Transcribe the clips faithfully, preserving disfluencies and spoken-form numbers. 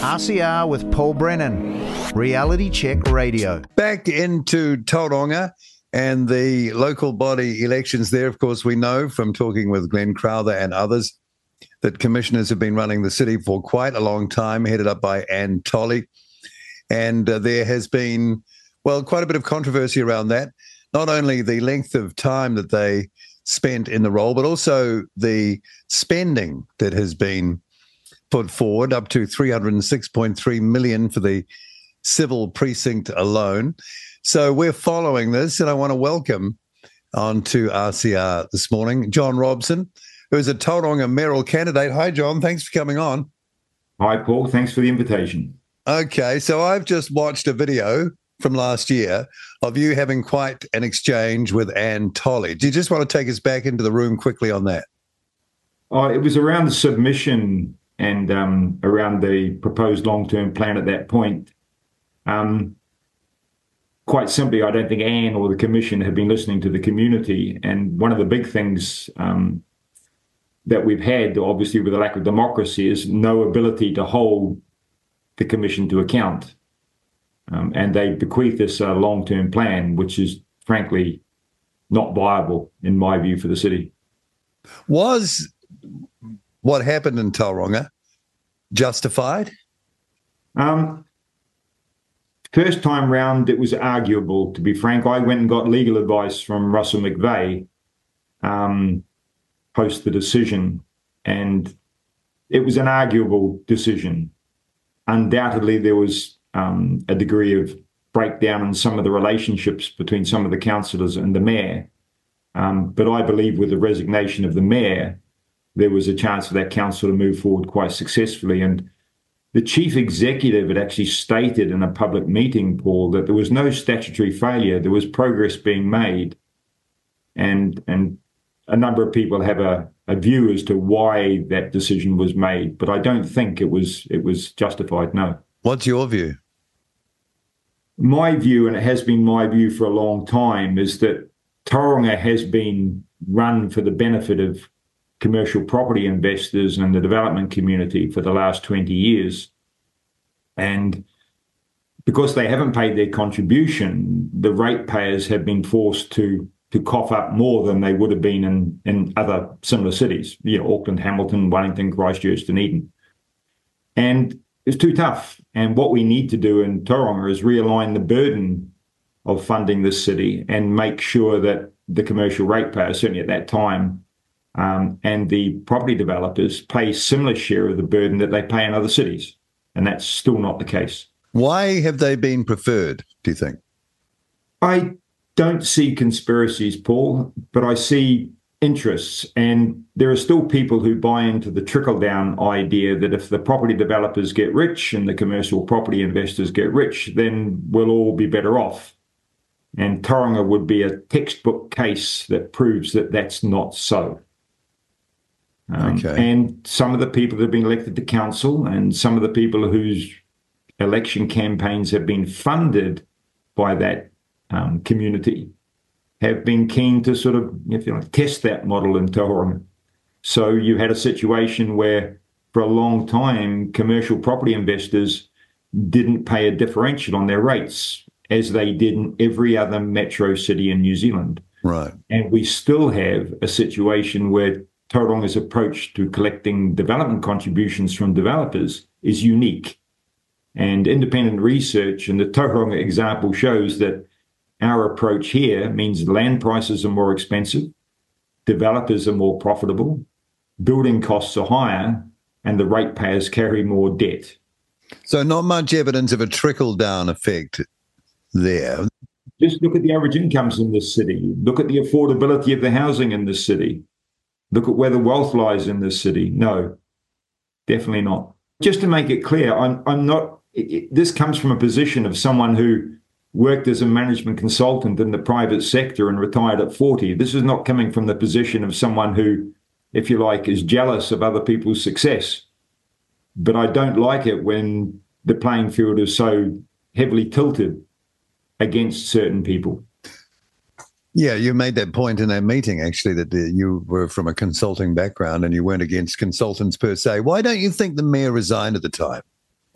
R C R with Paul Brennan, Reality Check Radio. Back into Tauranga and the local body elections there. Of course, we know from talking with Glenn Crowther and others that commissioners have been running the city for quite a long time, headed up by Anne Tolley. And uh, there has been, well, quite a bit of controversy around that. Not only the length of time that they spent in the role, but also the spending that has been put forward, up to three hundred six point three million dollars for the civil precinct alone. So we're following this, and I want to welcome onto R C R this morning John Robson, who is a Tauranga mayoral candidate. Hi, John. Thanks for coming on. Hi, Paul. Thanks for the invitation. Okay, so I've just watched a video from last year of you having quite an exchange with Anne Tolley. Do you just want to take us back into the room quickly on that? Oh, it was around the submission and um, around the proposed long-term plan at that point. Um, quite simply, I don't think Anne or the Commission have been listening to the community. And one of the big things um, that we've had, obviously with the lack of democracy, is no ability to hold the Commission to account. Um, and they bequeathed us a long-term plan, which is frankly not viable, in my view, for the city. Was what happened in Tauranga justified? Um, first time round, it was arguable, to be frank. I went and got legal advice from Russell McVeigh um, post the decision, and it was an arguable decision. Undoubtedly, there was um, a degree of breakdown in some of the relationships between some of the councillors and the mayor. Um, but I believe with the resignation of the mayor, there was a chance for that council to move forward quite successfully. And the chief executive had actually stated in a public meeting, Paul, that there was no statutory failure. There was progress being made. And, and a number of people have a, a view as to why that decision was made, but I don't think it was it was justified, no. What's your view? My view, and it has been my view for a long time, is that Tauranga has been run for the benefit of commercial property investors and the development community for the last twenty years. And because they haven't paid their contribution, the ratepayers have been forced to, to cough up more than they would have been in, in other similar cities, you know, Auckland, Hamilton, Wellington, Christchurch, Dunedin. And it's too tough. And what we need to do in Tauranga is realign the burden of funding this city and make sure that the commercial ratepayers, certainly at that time, Um, and the property developers pay similar share of the burden that they pay in other cities. And that's still not the case. Why have they been preferred, do you think? I don't see conspiracies, Paul, but I see interests. And there are still people who buy into the trickle-down idea that if the property developers get rich and the commercial property investors get rich, then we'll all be better off. And Tauranga would be a textbook case that proves that that's not so. Um, okay. And some of the people that have been elected to council and some of the people whose election campaigns have been funded by that um, community have been keen to sort of, if you like, test that model in Tauranga. So you had a situation where for a long time, commercial property investors didn't pay a differential on their rates as they did in every other metro city in New Zealand. Right. And we still have a situation where Tauranga's approach to collecting development contributions from developers is unique. And independent research and the Tauranga example shows that our approach here means land prices are more expensive, developers are more profitable, building costs are higher, and the ratepayers carry more debt. So not much evidence of a trickle-down effect there. Just look at the average incomes in this city. Look at the affordability of the housing in this city. Look at where the wealth lies in this city. No, definitely not. Just to make it clear, I'm, I'm not, it, it, this comes from a position of someone who worked as a management consultant in the private sector and retired at forty. This is not coming from the position of someone who, if you like, is jealous of other people's success. But I don't like it when the playing field is so heavily tilted against certain people. Yeah, you made that point in that meeting, actually, that uh, you were from a consulting background and you weren't against consultants per se. Why don't you think the mayor resigned at the time?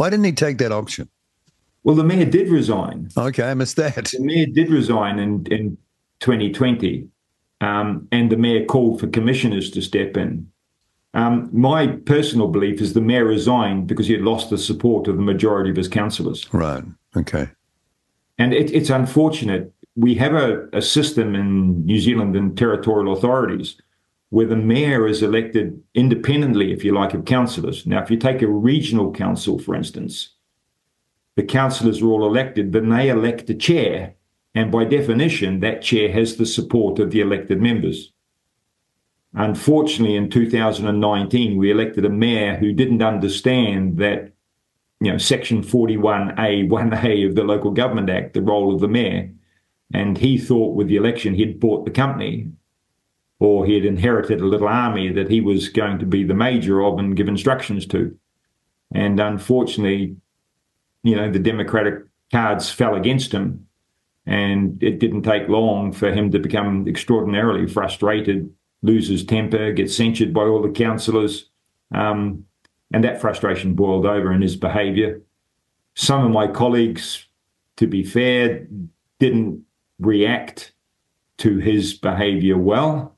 Why didn't he take that option? Well, the mayor did resign. Okay, I missed that. The mayor did resign in, in twenty twenty, um, and the mayor called for commissioners to step in. Um, my personal belief is the mayor resigned because he had lost the support of the majority of his councillors. Right, okay. And it, it's unfortunate. We have a, a system in New Zealand and territorial authorities where the mayor is elected independently, if you like, of councillors. Now, if you take a regional council, for instance, the councillors are all elected, then they elect a chair. And by definition, that chair has the support of the elected members. Unfortunately, in two thousand nineteen, we elected a mayor who didn't understand that, you know, Section forty-one A, one A of the Local Government Act, the role of the mayor. And he thought with the election he'd bought the company, or he had inherited a little army that he was going to be the major of and give instructions to. And unfortunately, you know, the Democratic cards fell against him. And it didn't take long for him to become extraordinarily frustrated, lose his temper, get censured by all the councillors. Um, and that frustration boiled over in his behaviour. Some of my colleagues, to be fair, didn't react to his behaviour well.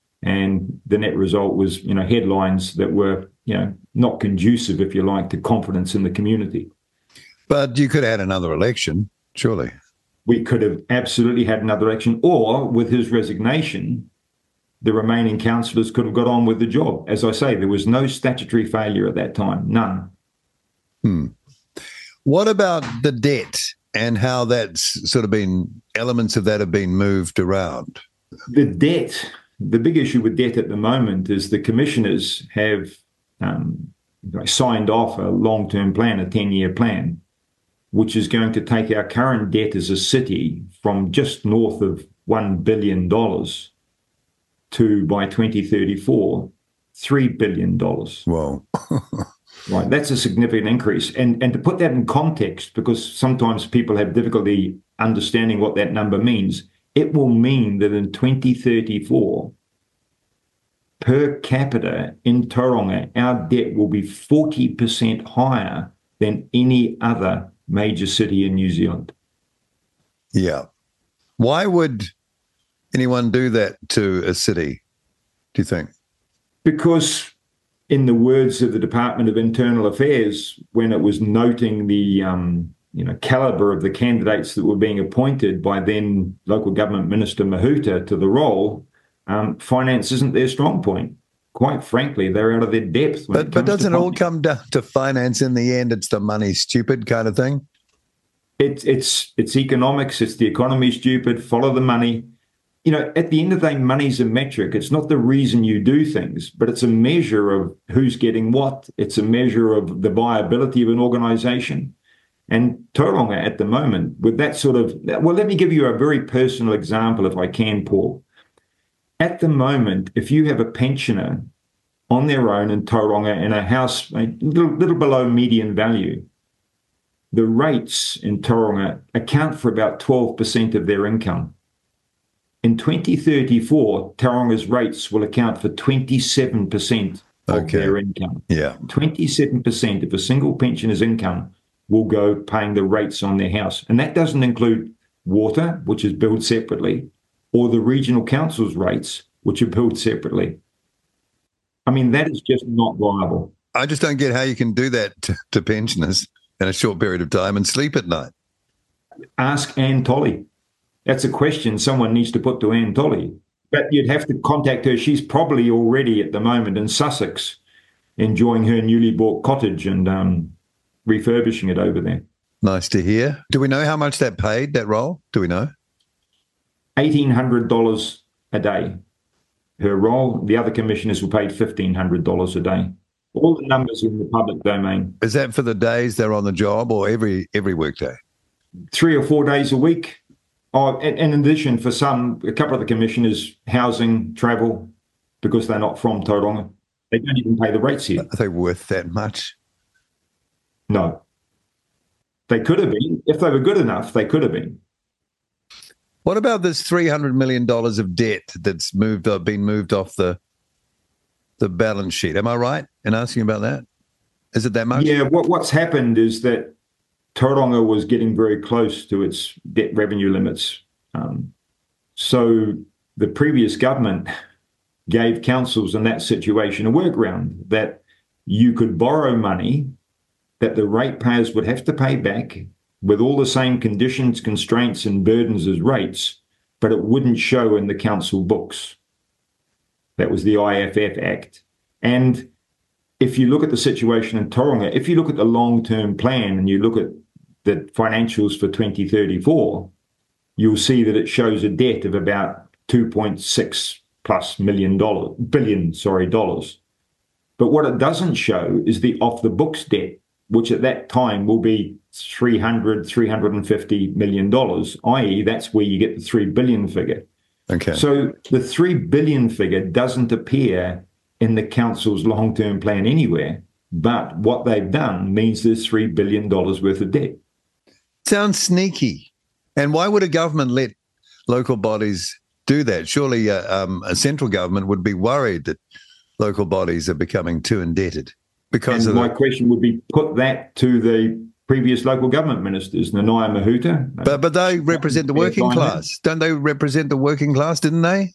And the net result was, you know, headlines that were, you know, not conducive, if you like, to confidence in the community. But you could have had another election, surely. We could have absolutely had another election, or with his resignation, the remaining councillors could have got on with the job. As I say, there was no statutory failure at that time, none. Hmm. What about the debt and how that's sort of been, elements of that have been moved around? The debt, the big issue with debt at the moment is the commissioners have um, signed off a long-term plan, a ten-year plan, which is going to take our current debt as a city from just north of one billion dollars to, by twenty thirty-four, three billion dollars. Wow. Right, that's a significant increase. And, and to put that in context, because sometimes people have difficulty understanding what that number means, it will mean that in twenty thirty-four, per capita in Tauranga, our debt will be forty percent higher than any other major city in New Zealand. Yeah. Why would anyone do that to a city, do you think? Because in the words of the Department of Internal Affairs, when it was noting the um, you know, calibre of the candidates that were being appointed by then Local Government Minister Mahuta to the role, um, finance isn't their strong point. Quite frankly, they're out of their depth. When But, it but comes doesn't to it all finance. come down to finance in the end? It's the money stupid kind of thing? It's it's it's economics. It's the economy stupid. Follow the money. You know, at the end of the day, money's a metric. It's not the reason you do things, but it's a measure of who's getting what. It's a measure of the viability of an organisation. And Tauranga at the moment, with that sort of, well, let me give you a very personal example, if I can, Paul. At the moment, if you have a pensioner on their own in Tauranga in a house a little, little below median value, the rates in Tauranga account for about twelve percent of their income. In twenty thirty-four, Tauranga's rates will account for twenty-seven percent of Okay. their income. Yeah. twenty-seven percent of a single pensioner's income will go paying the rates on their house. And that doesn't include water, which is billed separately, or the regional council's rates, which are billed separately. I mean, that is just not viable. I just don't get how you can do that to, to pensioners in a short period of time and sleep at night. Ask Anne Tolley. That's a question someone needs to put to Anne Tolley. But you'd have to contact her. She's probably already at the moment in Sussex enjoying her newly bought cottage and um, refurbishing it over there. Nice to hear. Do we know how much that paid, that role? Do we know? eighteen hundred dollars a day. Her role, the other commissioners were paid fifteen hundred dollars a day. All the numbers are in the public domain. Is that for the days they're on the job or every every workday? Three or four days a week. Oh, and, and in addition, for some, a couple of the commissioners, housing, travel, because they're not from Tauranga. They don't even pay the rates here. Are they worth that much? No. They could have been. If they were good enough, they could have been. What about this three hundred million dollars of debt that's moved up, been moved off the the balance sheet? Am I right in asking about that? Is it that much? Yeah, what, what's happened is that Tauranga was getting very close to its debt revenue limits. Um, so the previous government gave councils in that situation a workaround that you could borrow money that the ratepayers would have to pay back with all the same conditions, constraints, and burdens as rates, but it wouldn't show in the council books. That was the I F F Act. And if you look at the situation in Tauranga, if you look at the long-term plan and you look at the financials for twenty thirty-four, you'll see that it shows a debt of about two point six plus million dollars, billion, sorry, dollars. But what it doesn't show is the off-the-books debt, which at that time will be three hundred, three hundred fifty million dollars, that is that's where you get the three billion figure. Okay. So the three billion figure doesn't appear in the council's long-term plan anywhere, but what they've done means there's three billion dollars worth of debt. Sounds sneaky. And why would a government let local bodies do that? Surely uh, um, a central government would be worried that local bodies are becoming too indebted. Because and of my the- question would be, put that to the previous local government ministers, Nanaia Mahuta. But, but they represent the working class. Don't they represent the working class, didn't they?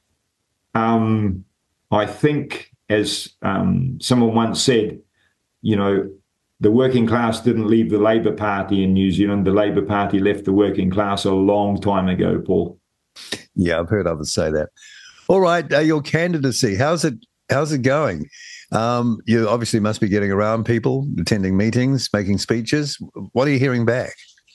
Um, I think, as um, someone once said, you know, the working class didn't leave the Labour Party in New Zealand. The Labour Party left the working class a long time ago, Paul. Yeah, I've heard others say that. All right, uh, your candidacy, how's it how's it going? Um, you obviously must be getting around people, attending meetings, making speeches. What are you hearing back?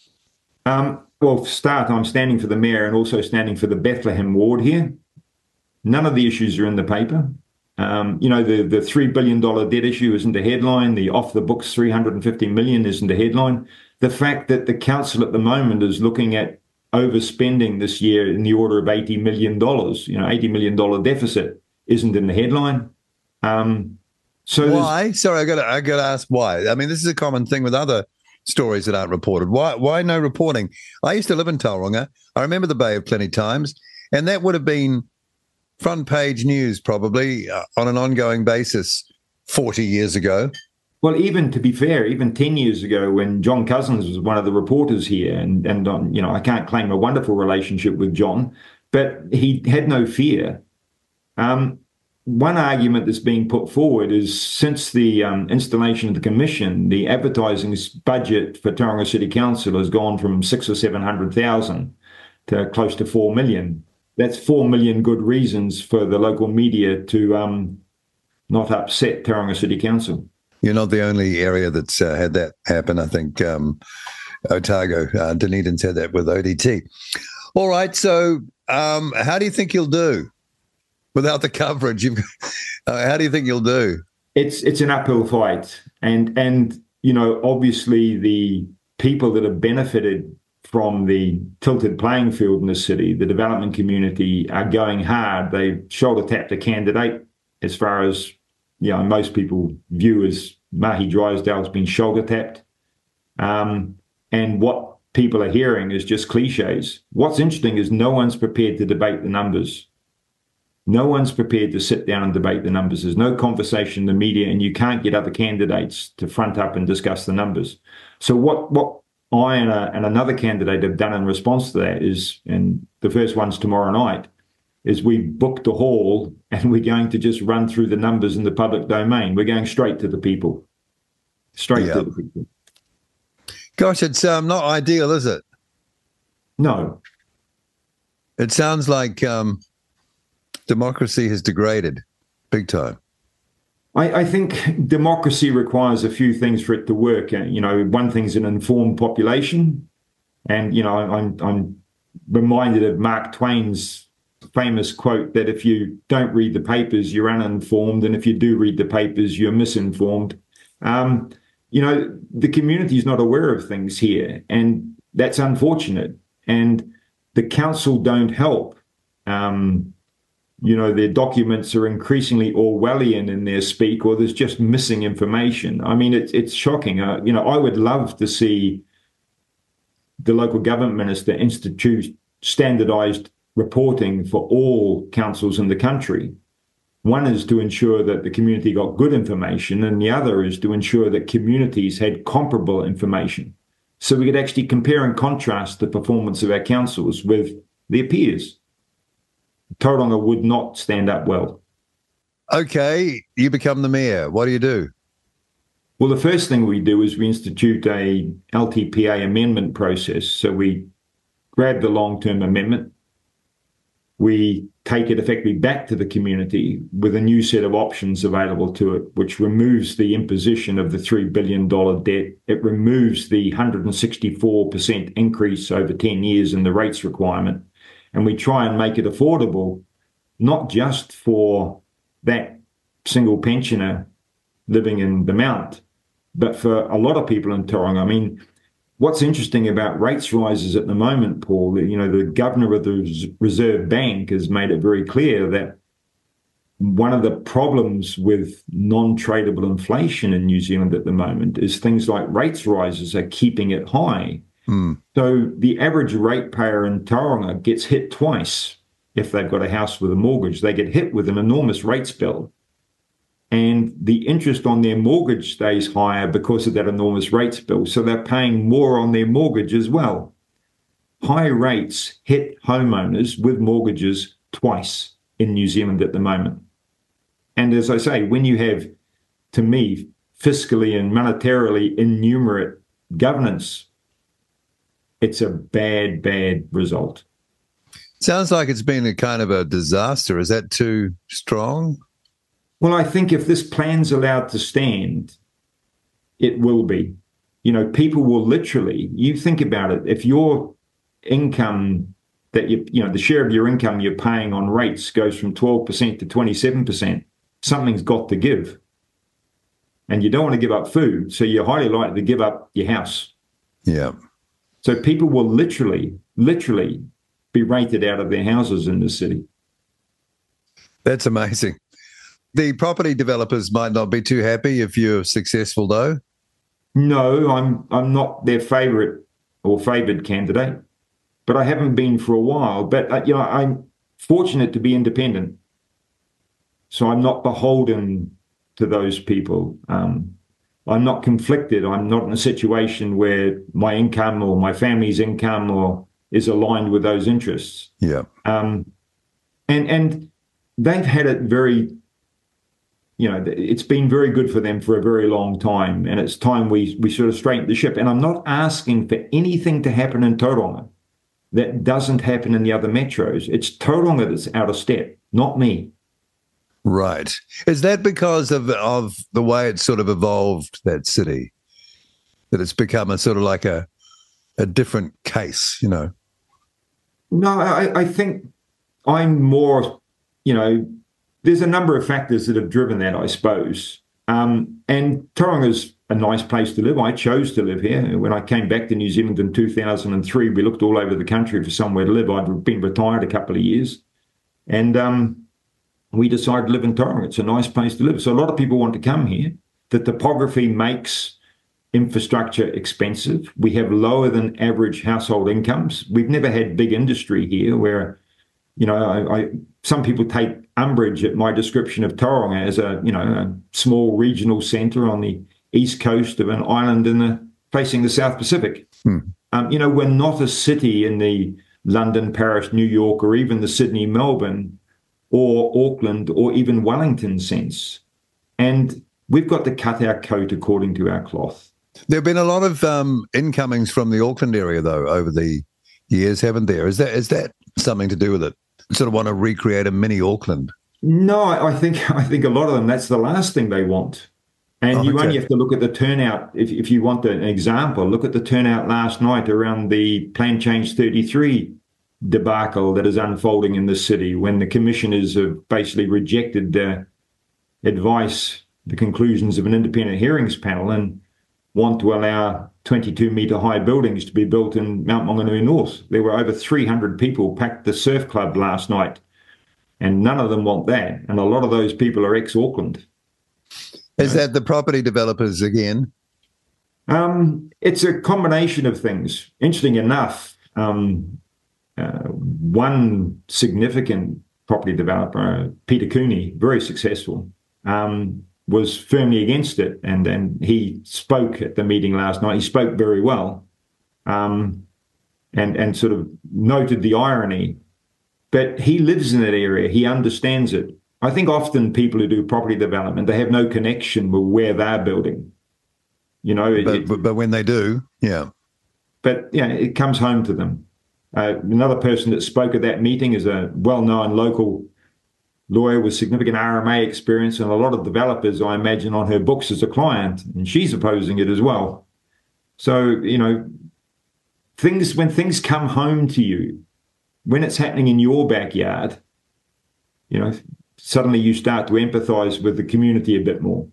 Um, well, for start, I'm standing for the mayor and also standing for the Bethlehem ward here. None of the issues are in the paper. Um, you know, the, the three billion dollars debt issue isn't a headline. The off-the-books three hundred fifty million dollars isn't a headline. The fact that the council at the moment is looking at overspending this year in the order of eighty million dollars, you know, eighty million dollars deficit isn't in the headline. Um, so why? Sorry, I got to I got to ask why. I mean, this is a common thing with other stories that aren't reported. Why? Why no reporting? I used to live in Tauranga. I remember the Bay of Plenty times, and that would have been front page news probably uh, on an ongoing basis forty years ago. Well, even to be fair, even ten years ago when John Cousins was one of the reporters here, and, and um, you know, I can't claim a wonderful relationship with John, but he had no fear. Um, one argument that's being put forward is since the um, installation of the commission, the advertising budget for Tauranga City Council has gone from six or seven hundred thousand to close to four million. That's four million good reasons for the local media to um, not upset Tauranga City Council. You're not the only area that's uh, had that happen. I think um, Otago, uh, Dunedin's had that with O D T. All right, so um, how do you think you'll do without the coverage? You've, uh, how do you think you'll do? It's it's an uphill fight, and and you know, obviously the people that have benefited from the tilted playing field in the city, the development community, are going hard. They shoulder tapped a candidate as far as, you know, most people view as Mahi Drysdale's been shoulder tapped. Um, and what people are hearing is just cliches. What's interesting is no one's prepared to debate the numbers. No one's prepared to sit down and debate the numbers. There's no conversation in the media, and you can't get other candidates to front up and discuss the numbers. So what what I and, a, and another candidate have done in response to that is, and the first one's tomorrow night, is we booked a hall and we're going to just run through the numbers in the public domain. We're going straight to the people. Straight Yeah. to the people. Gosh, it's um, not ideal, is it? No. It sounds like um, democracy has degraded big time. I, I think democracy requires a few things for it to work. Uh, you know, one thing's an informed population. And, you know, I'm, I'm reminded of Mark Twain's famous quote that if you don't read the papers, you're uninformed. And if you do read the papers, you're misinformed. Um, you know, the community is not aware of things here, and that's unfortunate. And the council don't help. Um, you know, their documents are increasingly Orwellian in their speak, or there's just missing information. I mean, it's it's shocking. Uh, you know, I would love to see the local government minister institute standardized reporting for all councils in the country. One is to ensure that the community got good information, and the other is to ensure that communities had comparable information. So we could actually compare and contrast the performance of our councils with their peers. Tauranga would not stand up well. Okay, you become the mayor. What do you do? Well, the first thing we do is we institute a L T P A amendment process. So we grab the long-term amendment, we take it effectively back to the community with a new set of options available to it, which removes the imposition of the three billion dollars debt. It removes the one hundred sixty-four percent increase over ten years in the rates requirement. And we try and make it affordable, not just for that single pensioner living in the Mount, but for a lot of people in Tauranga. I mean, what's interesting about rates rises at the moment, Paul, you know, the governor of the Reserve Bank has made it very clear that one of the problems with non-tradable inflation in New Zealand at the moment is things like rates rises are keeping it high. Mm. So the average ratepayer in Tauranga gets hit twice if they've got a house with a mortgage. They get hit with an enormous rates bill, and the interest on their mortgage stays higher because of that enormous rates bill. So they're paying more on their mortgage as well. High rates hit homeowners with mortgages twice in New Zealand at the moment. And as I say, when you have, to me, fiscally and monetarily innumerate governance, it's a bad, bad result. Sounds like it's been a kind of a disaster. Is that too strong? Well, I think if this plan's allowed to stand, it will be. You know, people will literally, you think about it, if your income that you, you know, the share of your income you're paying on rates goes from twelve percent to twenty-seven percent, something's got to give. And you don't want to give up food, so you're highly likely to give up your house. Yeah. So people will literally, literally be rated out of their houses in the city. That's amazing. The property developers might not be too happy if you're successful, though. No, I'm I'm not their favourite or favoured candidate, but I haven't been for a while. But uh, you know, I'm fortunate to be independent, so I'm not beholden to those people. Um, I'm not conflicted. I'm not in a situation where my income or my family's income or is aligned with those interests. Yeah. Um, and and they've had it very, you know, it's been very good for them for a very long time, and it's time we we sort of straighten the ship. And I'm not asking for anything to happen in Tauranga that doesn't happen in the other metros. It's Tauranga that's out of step, not me. Right. Is that because of of the way it's sort of evolved, that city, that it's become a sort of like a a different case, you know? No, I, I think I'm more, you know, there's a number of factors that have driven that, I suppose. Um, and Tauranga's a nice place to live. I chose to live here. When I came back to New Zealand in two thousand three, we looked all over the country for somewhere to live. I'd been retired a couple of years. And um, we decided to live in Tauranga. It's a nice place to live. So a lot of people want to come here. The topography makes infrastructure expensive. We have lower than average household incomes. We've never had big industry here where, you know, I, I some people take umbrage at my description of Tauranga as a, you know, a small regional centre on the east coast of an island in the facing the South Pacific. Hmm. Um, you know, we're not a city in the London, Paris, New York, or even the Sydney, Melbourne, or Auckland, or even Wellington sense. And we've got to cut our coat according to our cloth. There have been a lot of um, incomings from the Auckland area, though, over the years, haven't there? Is that is that something to do with it? Sort of want to recreate a mini Auckland? No, I, I think I think a lot of them, that's the last thing they want. And oh, you okay. only have to look at the turnout. If, if you want an example, look at the turnout last night around the Plan Change thirty-three debacle that is unfolding in the city, when the commissioners have basically rejected the advice, the conclusions of an independent hearings panel, and want to allow twenty-two metre high buildings to be built in Mount Maunganui North. There were over three hundred people packed the surf club last night, and none of them want that. And a lot of those people are ex-Auckland. Is that the property developers again? Um, it's a combination of things. Interesting enough, um, uh, one significant property developer, Peter Cooney, very successful, um, was firmly against it. And, and he spoke at the meeting last night. He spoke very well, um, and, and sort of noted the irony. But he lives in that area. He understands it. I think often people who do property development, they have no connection with where they're building. You know, but, it, but, but when they do, yeah. But yeah, it comes home to them. Uh, another person that spoke at that meeting is a well-known local lawyer with significant R M A experience and a lot of developers, I imagine, on her books as a client, and she's opposing it as well. So, you know, things when things come home to you, when it's happening in your backyard, you know, suddenly you start to empathize with the community a bit more.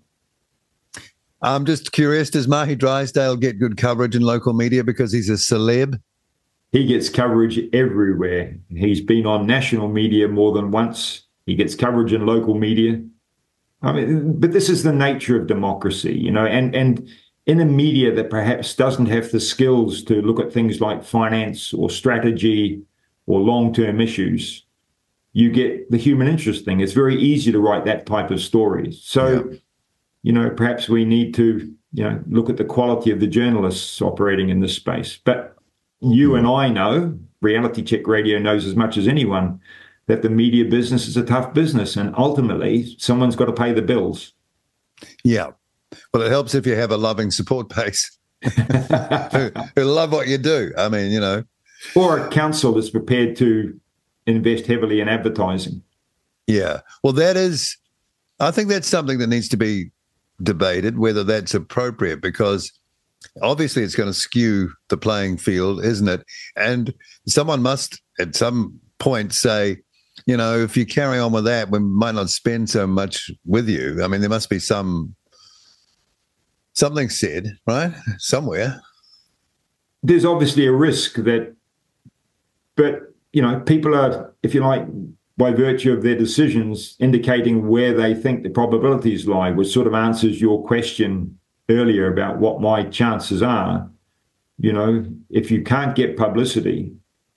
I'm just curious, does Mahi Drysdale get good coverage in local media because he's a celeb? He gets coverage everywhere. He's been on national media more than once. He gets coverage in local media. I mean, but this is the nature of democracy, you know, and, and in a media that perhaps doesn't have the skills to look at things like finance or strategy or long-term issues, you get the human interest thing. It's very easy to write that type of story. So, yeah. you know, perhaps we need to, you know, look at the quality of the journalists operating in this space. But you and I know, Reality Check Radio knows as much as anyone, that the media business is a tough business, and ultimately someone's got to pay the bills. Yeah. Well, it helps if you have a loving support base who, who love what you do. I mean, you know. Or a council that's prepared to invest heavily in advertising. Yeah. Well, that is, I think that's something that needs to be debated, whether that's appropriate, because obviously it's going to skew the playing field, isn't it? And someone must at some point say, you know, if you carry on with that, we might not spend so much with you. I mean, there must be some, something said, right? Somewhere. There's obviously a risk that, but, you know, people are, if you like, by virtue of their decisions, indicating where they think the probabilities lie, which sort of answers your question earlier about what my chances are. You know, if you can't get publicity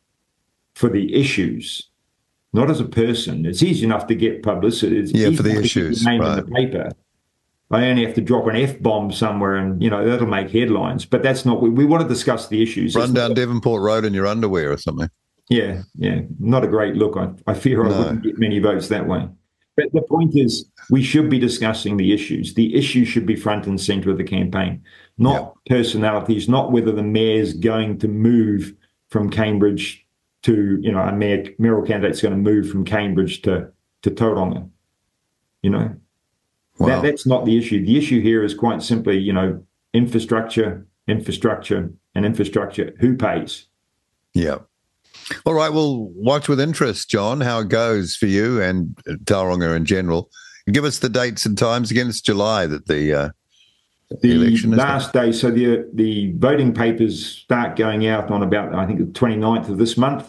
for the issues, not as a person, it's easy enough to get publicity. It's yeah, easy for the enough issues, to get your name right. in the paper. I only have to drop an F-bomb somewhere and, you know, that'll make headlines. But that's not, we, we want to discuss the issues. Run it's down not, Devonport Road in your underwear or something. Yeah, yeah. Not a great look. I, I fear I No. wouldn't get many votes that way. But the point is, we should be discussing the issues. The issue should be front and center of the campaign, not yeah. personalities, not whether the mayor's going to move from Cambridge to, you know, a mayor, mayoral candidate's going to move from Cambridge to, to Tauranga. You know, wow. that, that's not the issue. The issue here is quite simply, you know, infrastructure, infrastructure, and infrastructure. Who pays? Yeah. All right, we'll watch with interest, John, how it goes for you and Tauranga in general. Give us the dates and times again. It's July that the, uh, the, the election is. Last day, so the the voting papers start going out on about, I think, the twenty-ninth of this month,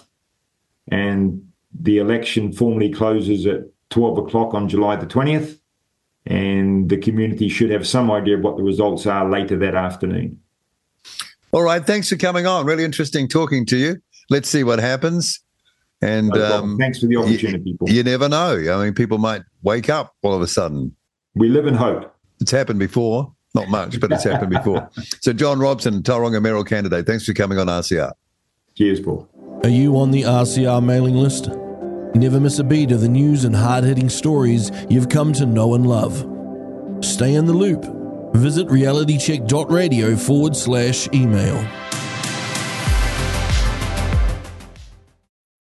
and the election formally closes at twelve o'clock on July the twentieth, and the community should have some idea of what the results are later that afternoon. All right, thanks for coming on. Really interesting talking to you. Let's see what happens. And no um, thanks for the opportunity, you, Paul. You never know. I mean, people might wake up all of a sudden. We live in hope. It's happened before. Not much, but it's happened before. So John Robson, Tauranga mayoral candidate, thanks for coming on R C R. Cheers, Paul. Are you on the R C R mailing list? Never miss a beat of the news and hard-hitting stories you've come to know and love. Stay in the loop. Visit realitycheck.radio forward slash email.